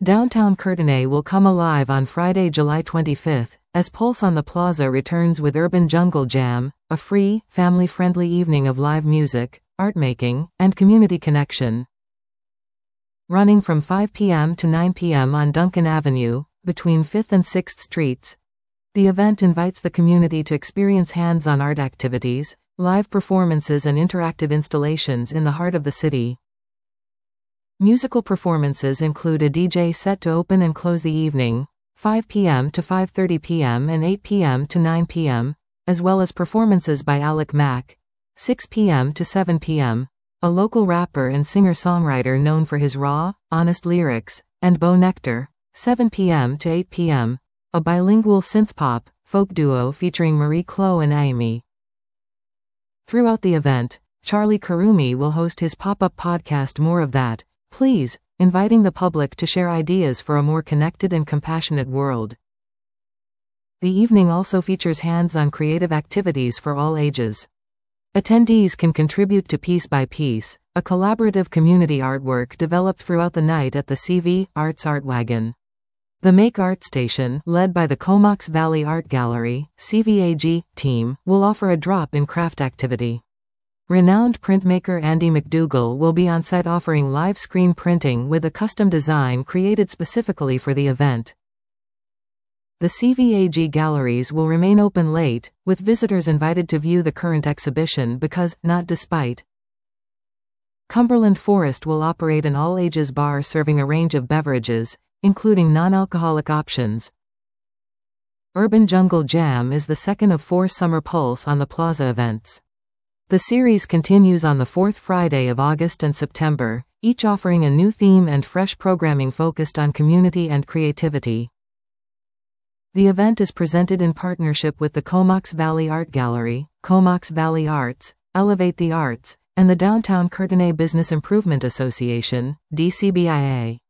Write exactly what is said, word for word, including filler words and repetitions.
Downtown Courtenay will come alive on Friday, July twenty-fifth, as Pulse on the Plaza returns with Urban Jungle Jam, a free, family-friendly evening of live music, art-making, and community connection. Running from five p m to nine p m on Duncan Avenue, between fifth and sixth Streets, the event invites the community to experience hands-on art activities, live performances and interactive installations in the heart of the city. Musical performances include a D J set to open and close the evening, five p m to five thirty p m and eight p m to nine p m, as well as performances by Alec Mack, six p m to seven p m, a local rapper and singer-songwriter known for his raw, honest lyrics, and Bo Nectar, seven p m to eight p m, a bilingual synth-pop, folk duo featuring Marie Clo and Amy. Throughout the event, Charlie Karumi will host his pop-up podcast More of That, Please, inviting the public to share ideas for a more connected and compassionate world. The evening also features hands-on creative activities for all ages. Attendees can contribute to Piece by Piece, a collaborative community artwork developed throughout the night at the C V Arts Art Wagon. The Make Art Station, led by the Comox Valley Art Gallery, C V A G, team, will offer a drop-in craft activity. Renowned printmaker Andy McDougall will be on site offering live screen printing with a custom design created specifically for the event. The C V A G galleries will remain open late, with visitors invited to view the current exhibition because, not despite. Cumberland Forest will operate an all-ages bar serving a range of beverages, including non-alcoholic options. Urban Jungle Jam is the second of four Summer Pulse on the Plaza events. The series continues on the fourth Friday of August and September, each offering a new theme and fresh programming focused on community and creativity. The event is presented in partnership with the Comox Valley Art Gallery, Comox Valley Arts, Elevate the Arts, and the Downtown Courtenay Business Improvement Association, D C B I A.